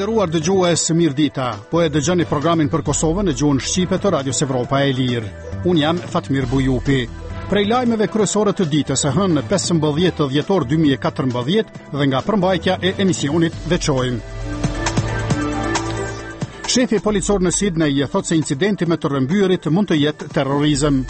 nderuar dëgjues, mirëdita. Po e dëgjoni programin për Kosovën në gjuhën shqipe të Radios Evropa e Lirë. Unë jam Fatmir Bujupi. Prej lajmeve kryesore të ditës së hënë 15 dhjetor 2014 dhe nga përmbajtja e emisionit veçojmë. Shefi policor në Sydney thot se incidenti me të rrëmbyerit mund të jetë terrorizëm.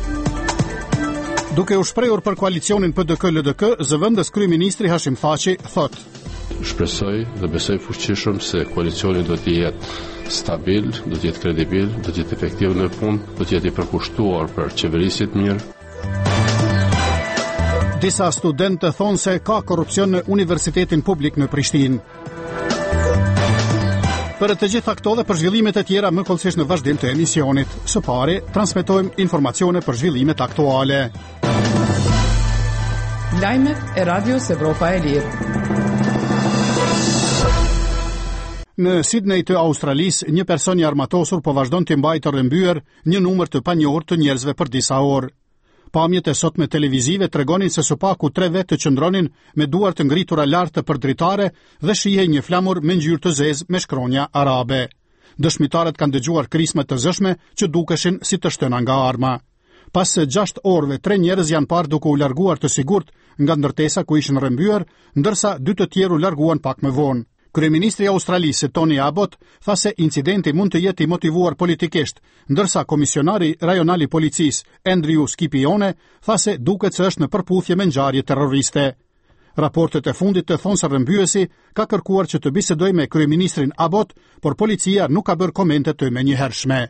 Duke u shprehur për koalicionin PDK-LDK, zëvendës kryeministri Hashim Thaçi thot: Shpresoj dhe besoj fuqishëm se koalicioni do të jetë stabil, do të jetë kredibil, do të jetë efektiv në punë, do të jetë i përkushtuar për qeverisit mirë. Disa studentë thonë se ka korrupsion në Universitetin Publik në Prishtinë. Për të gjitha këto dhe për zhvillimet e tjera më kollësisht në vazhdim të emisionit. Së pari, transmetojmë informacione për zhvillimet aktuale. Lajmet e Radios Evropa e Lirë. Në Sydney të Australisë, një person i armatosur po vazhdon të mbajë të rrëmbyer një numër të panjohur të njerëzve për disa orë. Pamjet e sotme televizive tregonin se së paku 3 vetë të qëndronin me duart të ngritura lart të përdritare dhe shihej një flamur me ngjyrë të zezë me shkronja arabe. Dëshmitarët kanë dëgjuar krisma të zëshme që dukeshin si të shtëna nga arma. Pas 6 orëve 3 njerëz janë parë duke u larguar të sigurt nga ndërtesa ku ishin rrëmbyer, ndërsa 2 të tjerë u larguan pak më vonë. Kryeministri i Australisë Tony Abbott tha se incidenti mund të jetë i motivuar politikisht, ndërsa komisionari rajonal i policisë Andrew Scipione tha se duket se është në përputhje me ngjarje terroriste. Raportet e fundit të thonë se rrëmbyesi ka kërkuar që të bisedojë me kryeministrin Abbott, por policia nuk ka bërë komente të menjëhershme.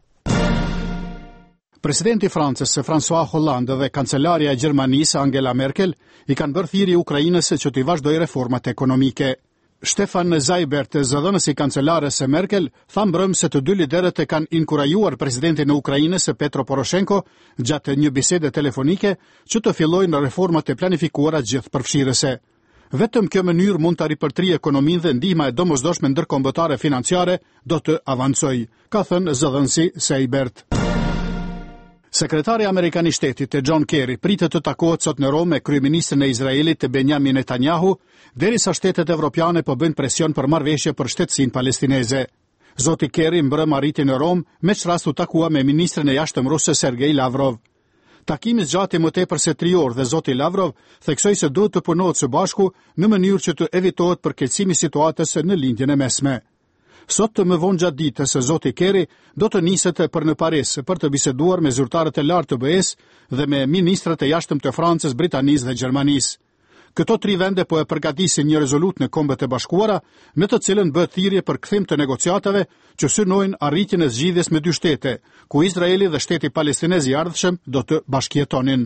Presidenti i Francës François Hollande dhe kancelaria e Gjermanisë Angela Merkel i kanë bërë thirrje Ukrainës që të vazhdojë reformat ekonomike. Stefan Seibert, zëdhënës i kancelares së Merkel, tha mbrëm se të dy liderët e kanë inkurajuar presidentin e Ukrainës Petro Poroshenko gjatë një bisede telefonike që të fillojnë reformat e planifikuara gjithëpërfshirëse. Vetëm kjo mënyrë mund të ripërtrijë ekonominë dhe ndihma e domosdoshme ndërkombëtare financiare do të avancojë, ka thënë zëdhënësi Seibert. Sekretari Amerikan i Shtetit John Kerry pritet të takohet sot në Rom me kryeministrin e Izraelit Benjamin Netanyahu, derisa shtetet evropiane po bëjnë presion për marrëveshje për shtetësinë palestineze. Zoti Kerry mbrëm arriti në Rom me çrast u takua me ministrin e jashtëm rus Sergej Lavrov. Takimi zgjati më tepër se 3 orë dhe zoti Lavrov theksoi se duhet të punohet së bashku në mënyrë që të evitohet përkeqësimi i situatës në lindjen e mesme. Sot të më vonë gjatë ditës, zoti Kerry do të niset për në Paris për të biseduar me zyrtarët e lartë të BE-s dhe me ministrat e jashtëm të Francës, Britanisë dhe Gjermanisë. Këto 3 vende po e përgatisin një rezolut në Kombet e Bashkuara, në të cilën bëhet thirrje për kthim të negociatave që synojnë arritjen e zgjidhjes me 2 shtete, ku Izraeli dhe shteti palestinez i ardhshëm do të bashkëjetonin.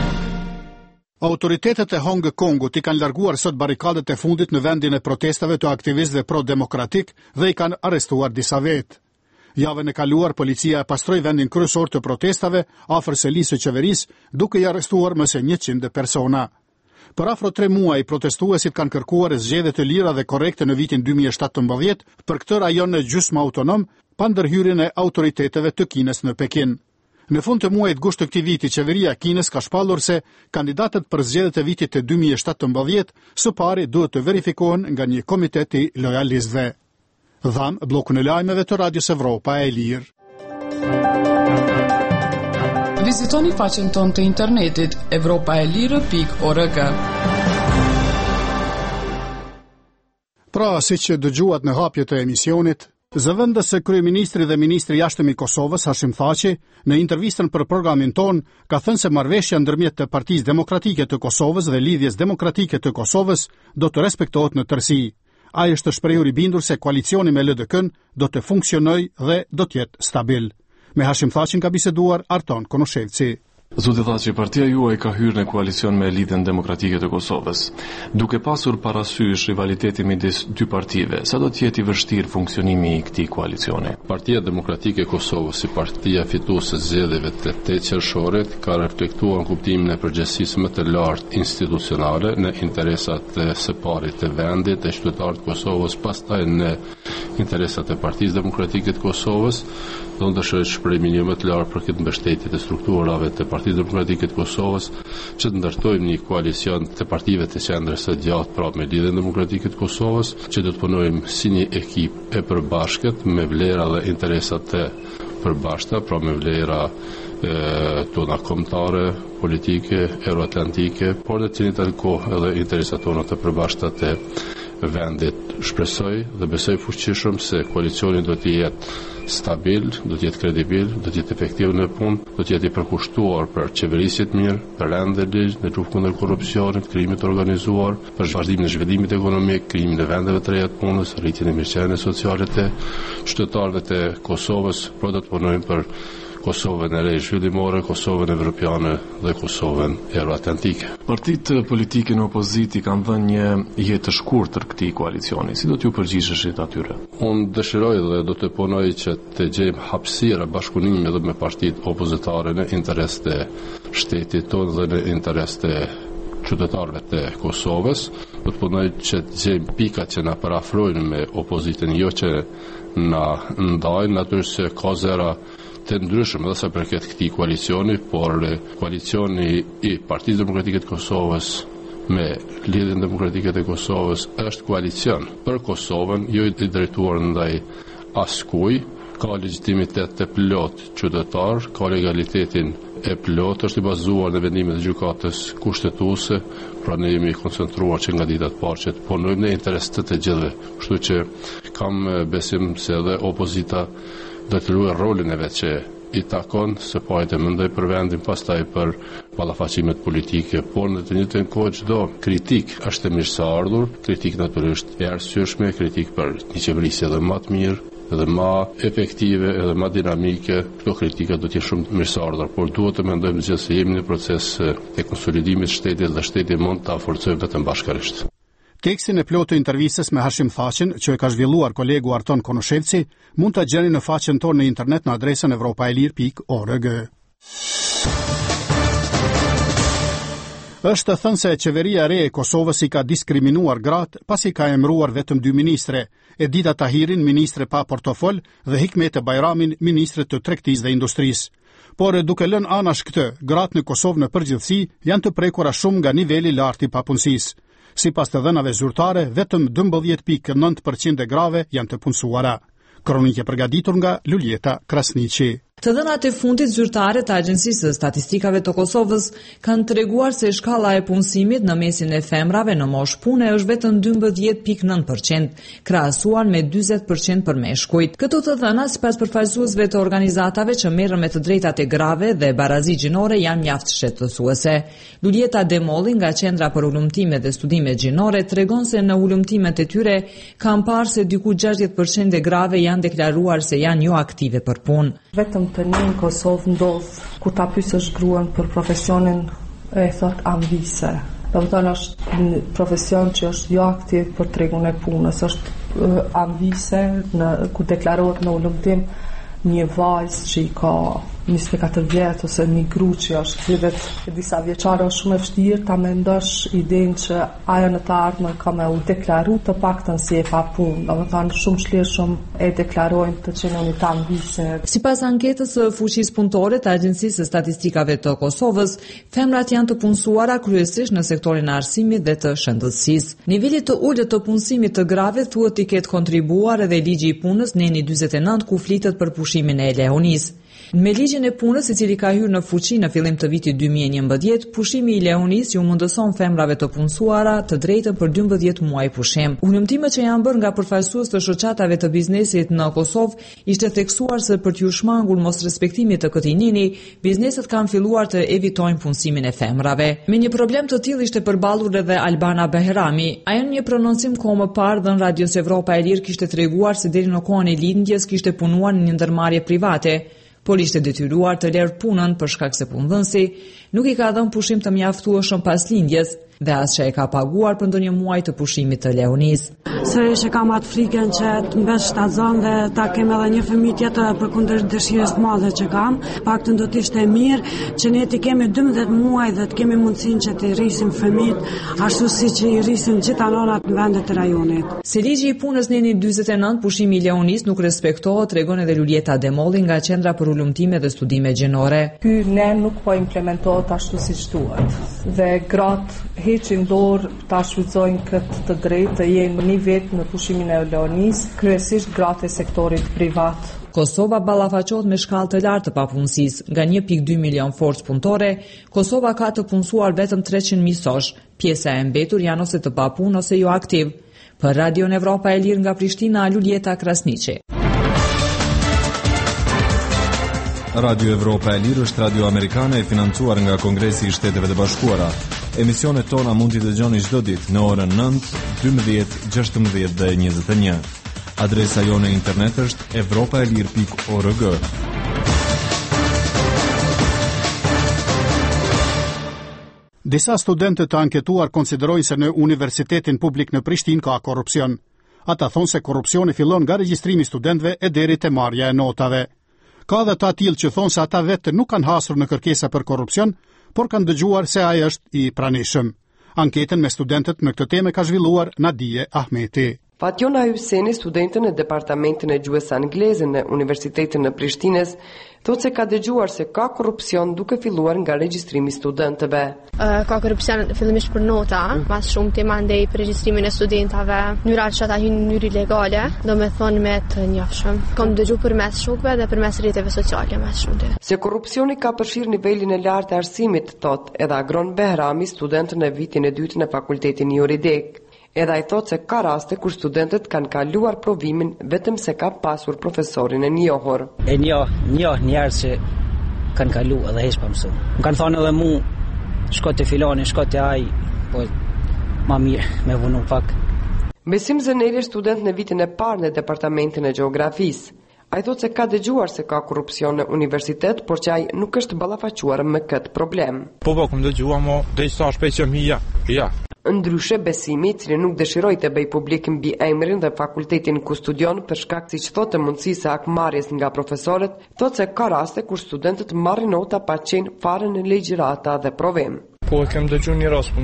Autoritetet e Hong Kongut i kanë larguar sot barikadet e fundit në vendin e protestave të aktivistëve pro-demokratik dhe i kanë arrestuar disa vetë. Javën e kaluar, policia e pastroi vendin kryesor të protestave afër selisë së qeverisë, duke i arrestuar më se 100 persona. Për afro 3 muaj, protestuesit kanë kërkuar zgjedhje të lira dhe korrekte në vitin 2017 për këtë rajon gjysmë autonom, pa ndërhyrjen e autoriteteve të Kinës në Pekin. Në fund të muajit gusht të këtij viti, qeveria e Kinës ka shpallur se kandidatët për zgjedhjet e vitit të 2017 së pari duhet të verifikohen nga një komitet i lojalistëve. Dham bllokun e lajmeve të Radios Evropa e Lirë. Vizitoni faqen tonë të internetit europaelire.org. Pra, siç dëgjuat në hapje të emisionit, zëvendës kryeministri dhe ministri i jashtëm i Kosovës Hashim Thaçi në intervistën për programin ton ka thënë se marrëveshja ndërmjet të Partisë Demokratike të Kosovës dhe Lidhjes Demokratike të Kosovës do të respektohet në tërësi. Ai është shprehur i bindur se koalicioni me LDK-n do të funksionojë dhe do të jetë stabil. Me Hashim Thacin ka biseduar Arton Konoshevci. Zoti Thaçi, partia juaj ka hyrë në koalicion me Lidhjen Demokratike të Kosovës. Duke pasur parasysh rivalitetin midis 2 partive, sa do të jetë i vështirë funksionimi i këtij koalicioni? Partia Demokratike e Kosovës, si partia fituese e zgjedhjeve të 8 qershorit, ka reflektuar kuptimin e përgjegjësisë më të lartë institucionale në interesat e së parit të vendit, e qytetarët të Kosovës, pastaj në interesat e Partisë Demokratike të Kosovës, do të shprehim një më të lartë për këtë mbështetje të strukturave të Partisë Demokratike të Kosovës, që të ndërtojmë një koalicion të partive të qendrës së gjatë pra me Lidhjen Demokratike të Kosovës, që do të punojmë si një ekip e përbashkët me vlera dhe interesat të përbashkëta, pra me vlera tona kombëtare, politike, euroatlantike, por në të njëjtën kohë edhe interesat tona të përbashkëta të vendit. Shpresoj dhe besoj fuqishëm se koalicioni do të jetë stabil, do të jetë kredibil, do të jetë efektiv në punë, do të jetë i përkushtuar për qeverisje të mirë, për rende ligj, në luftë kundër korrupsionit, krimit të organizuar, për vazhdimin e zhvillimit ekonomik, krijimin e vendeve të reja të punës, rritjen e mirëqenies sociale të qytetarëve të Kosovës, por do të punojmë për Kosovën e re zhvillimore, Kosovën evropiane dhe Kosovën euroatlantike. Partitë politike në opozit i kanë dhënë një jetë të shkurtër këtij koalicioni. Si do t'ju përgjigjeshit atyre? Unë dëshiroj dhe do të punoj që të gjejmë hapësirë bashkëpunimi edhe me partitë opozitare në interes të shtetit tonë dhe në interes të qytetarëve të Kosovës. Do të punoj që të gjejmë pikat që na parafrojnë me opozitën, jo që na ndajnë, natyrisht se ka zera të ndryshëm edhe sa përket këtij koalicioni, por koalicioni i Partisë Demokratike të Kosovës me Lidhjen Demokratike të Kosovës është koalicion për Kosovën, jo i drejtuar ndaj askujt, ka legjitimitet të plot qytetar, ka legalitetin e plot, është i bazuar në vendimet e gjykatës kushtetuese, pra ne jemi koncentruar që nga dita të parë që të punojmë në interes të gjithëve. Kështu që kam besim se edhe opozita do të luajë rolin e vet që i takon, se pajt e mendoj për vendin, pastaj për ballafaqimet politike, por në të njëjtën kohë çdo kritik është e mirëseardhur, kritik natyrisht e arsyeshme, kritik për një qeverisje edhe më të mirë, edhe më efektive, edhe më dinamike. Këto kritika do të jenë shumë mirëseardhura, por duhet të mendojmë që se jemi në proces të konsolidimit të shtetit dhe shteti mund ta forcojë vetëm bashkërisht. Tekstin e plotë të intervistës me Hashim Thaqin, që e ka zhvilluar kolegu Arton Konoshevci, mund ta gjeni në faqen tonë në internet në adresën evropaelir.org. Është thënë se qeveria e re e Kosovës i ka diskriminuar gratë pasi ka emëruar vetëm 2 ministre, Edita Tahirin, ministre pa portofol, dhe Hikmete Bajramin, ministre të tregtisë dhe industrisë. Por duke lënë anash këtë, gratë në Kosovë në përgjithësi janë të prekura shumë nga niveli i lartë i papunësisë. Sipas të dhënave zyrtare, vetëm 12.9% e grave janë të punësuara. Kronike përgatitur nga Luljeta Krasniqi. Të dhënat e fundit zyrtare të Agjencisë së Statistikave të Kosovës kanë treguar se shkalla e punësimit në mesin e femrave në moshë pune është vetëm 12.9%, krahasuar me 40% për meshkujt. Këto të dhëna sipas përfaqësuesve të organizatave që merren me të drejtat e grave dhe barazi gjinore janë mjaft shqetësuese. Luljeta Demolli nga Qendra për Ulëmtime dhe Studime Gjinore tregon se në ulëmtimet e tyre kanë parë se diku 60% e grave janë deklaruar se janë jo aktive për punë. Vetëm të një në Kosovë ndodh kur ta pyesësh gruan për profesionin e thot ambise. Do të thonë është një profesion që është jo aktiv për tregun e punës, është ambise ku deklarohet në ulëmtim një vajzë që i ka 24 vjet ose një gru që është 30 disa vjeçare, është shumë e vështirë ta mendosh idenë që ajo në të ardhmen ka me u deklaru të paktën si e pa punë. Domethënë shumë shlirshëm e deklarojnë të që në ta ambise. Sipas anketës së fuqisë punëtore të Agjencisë së Statistikave të Kosovës, femrat janë të punësuara kryesisht në sektorin e arsimit dhe të shëndetësisë. Niveli të ulët të punësimit të grave thuhet të ketë kontribuar edhe ligji i punës neni 49 ku flitet për pushimin e lehonisë. Me ligjin e punës, i cili ka hyrë në fuqi në fillim të vitit 2011, pushimi i lehonisë ju mundëson femrave të punësuara të drejtën për 12 muaj pushim. Ulëmtimet që janë bërë nga përfaqësues të shoqatave të biznesit në Kosovë ishte theksuar se për t'ju shmangur mos respektimit të këtij neni, bizneset kanë filluar të evitojnë punësimin e femrave. Me një problem të tillë ishte përballur edhe Albana Behrami. Ajo në një prononcim kohë më parë dhënë Radios Evropa e Lirë kishte treguar se deri në kohën e lindjes kishte punuar në një ndërmarrje private, por ishte detyruar të lërë punën për shkak se punëdhënësi nuk i ka dhënë pushim të mjaftueshëm pas lindjes. dhe as që e ka paguar për ndonjë muaj të pushimit të Leonis. Sërish e kam atë frikën që të mbesh shtazon dhe ta kem edhe një fëmijë tjetër përkundër dëshirës të madhe që kam. Paktën do të ishte mirë që ne të kemi 12 muaj dhe të kemi mundësinë që të rrisim fëmijët ashtu siç i rrisin gjitha nënat në vendet e rajonit. Si ligji i punës në 49, pushimi i Leonis nuk respektohet, tregon edhe Lulieta Demolli nga Qendra për Ulëmtime dhe Studime Gjinore. Ky ne nuk po implementohet ashtu siç duhet. Dhe gratë heqin dorë ta shfrytëzojnë këtë të drejtë të jenë një vetë në pushimin e Leonis, kryesisht gratë e sektorit privat. Kosova ballafaqohet me shkallë të lartë të papunësisë. Nga 1.2 milion forcë punëtore, Kosova ka të punësuar vetëm 300.000 sosh. Pjesa e mbetur janë ose të papunë ose jo aktiv. Për Radio Evropa e Lirë nga Prishtina, Lulieta Krasniqi. Radio Evropa e Lirë është radio amerikane e financuar nga Kongresi i Shteteve të Bashkuara. Emisionet tona mund t'i dëgjoni çdo ditë në orën 9, 12, 16 dhe 21. Adresa jone internet është evropaelir.org. Disa studentët të anketuar konsiderojnë se në Universitetin Publik në Prishtinë ka korrupsion. Ata thonë se korrupsioni fillon nga regjistrimi i studentëve e deri te marrja e notave. Ka dhe të tillë që thonë se ata vetë nuk kanë hasur në kërkesa për korrupsion, por kanë dëgjuar se ai është i pranishëm. Anketën me studentët në këtë temë ka zhvilluar Nadije Ahmeti. Fatjona Hyseni, studente në departamentin e gjuhës angleze në Universitetin në Prishtines, thotë se ka dëgjuar se ka korrupsion duke filluar nga regjistrimi i studentëve. Ka korrupsion fillimisht për nota, pas shumë të mandej për regjistrimin e studentave, mënyra që ata hynë në mënyrë ilegale, do me thonë me të njofshëm. Kam dëgju përmes shokëve dhe përmes rrjeteve sociale më shumë. Se korrupsioni ka përfshirë nivelin e lartë të arsimit, thotë edhe Agron Behrami, student në vitin e dytë në fakultetin juridik. Edhe ai thotë se ka raste kur studentët kanë kaluar provimin vetëm se ka pasur profesorin e njohur. E njoh njerëz që kanë kaluar edhe hiç pa mësuar. Më kanë thënë edhe mu, shko te filani, shko te ai, po ma mirë me vunu pak. Besim Zëneli, student në vitin e parë në departamentin e gjeografisë. Ai thotë se ka dëgjuar se ka korrupsion në universitet, por që ai nuk është ballafaquar me këtë problem. Po kam dëgjuar, mo derisa shpejt mia. Ja. Ndryshe Besimi, i cili nuk dëshiroi të bëj publik mbi emrin dhe fakultetin ku studion për shkak siç thotë mundësisë akmarrjes nga profesorët, thotë se ka raste kur studentët marrin nota pa qenë fare në legjërata dhe provim. Po kem dëgjuar një rast,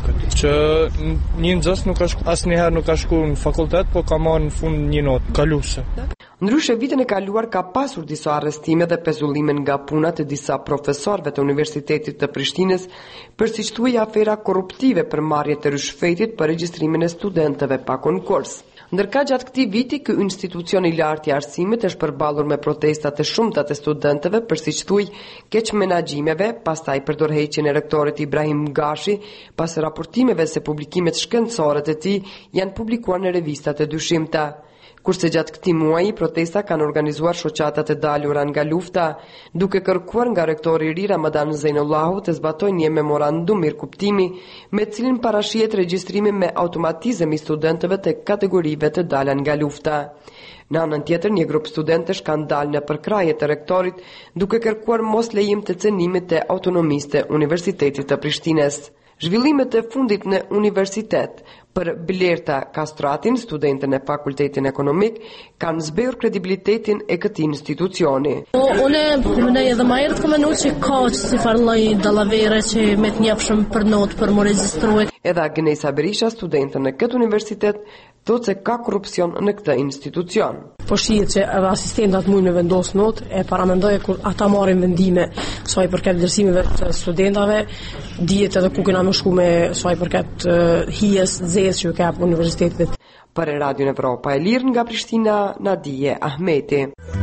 që një nxës asnjëherë nuk ka shkuar në fakultet, po ka marrë në fund një notë kaluese. Ndryshe vitin e kaluar ka pasur disa arrestime dhe pezullime nga puna të disa profesorëve të Universitetit të Prishtinës për siç thuaj afera korruptive për marrje të rishfetit për regjistrimin e studentëve pa konkurs. Ndërka gjatë këtij viti, ky institucion i lartë i arsimit është përballur me protesta të shumta të studentëve për siç thuaj keq menaxhimeve, pastaj përdorheqjen e rektorit Ibrahim Gashi, pas raportimeve se publikimet shkencore të tij janë publikuar në revistat e dyshimta. Kurse gjatë këtij muaji protesta kanë organizuar shoqata të dalura nga lufta, duke kërkuar nga rektori i ri Ramadan Zeinullahu të zbatojë një memorandum mirëkuptimi me cilin parashihet regjistrimi me automatizëm i studentëve të kategorive të dala nga lufta. Në anën tjetër, një grup studentësh kanë dalë në përkraje të rektorit duke kërkuar mos lejim të cenimit të autonomisë të Universitetit të Prishtinës. Zhvillimet e fundit në universitet për Blerta Kastratin, studentën e fakultetin ekonomik, kanë zbehur kredibilitetin e këtij institucioni. Unë mendoj edhe më herët komenuar që ka si farlloj dallavere që me të njofshëm për notë për më regjistruar. Edhe Agnesa Berisha, studentën në këtë universitet, thotë se ka korrupsion në këtë institucion. Po shihet që edhe asistentat mund me vendos notë, e paramendoj kur ata marrin vendime sa i përket vlerësimeve të studentave, dihet edhe ku kena më shku me sa i përket hijes zezë që ka universitetit. Për Radio Evropa e Lirë nga Prishtina, Nadije Ahmeti.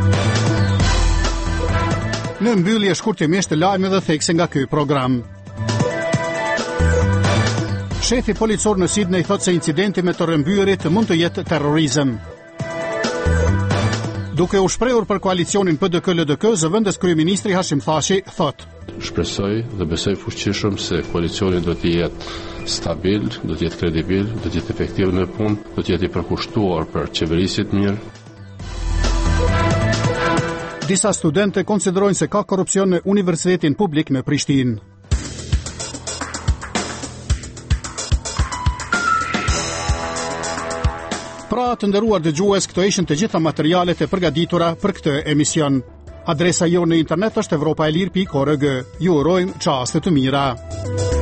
Në mbyllje shkurtimisht lajme dhe thekse nga ky program. Shefi policor në Sydney thotë se incidenti me të rrëmbyerit mund të jetë terrorizëm. Duke u shprehur për koalicionin PDK-LDK, zëvendës kryeministri Hashim Thaçi thotë: Shpresoj dhe besoj fuqishëm se koalicioni do të jetë stabil, do të jetë kredibil, do të jetë efektiv në punë, do të jetë i përkushtuar për qeverisje të mirë. Disa studentë konsiderojnë se ka korrupsion në Universitetin Publik në Prishtinë. Pra të nderuar dëgjues, këto ishin të gjitha materialet e përgatitura për këtë emision. Adresa jonë në internet është evropaelir.org. Ju urojmë çaste të mira.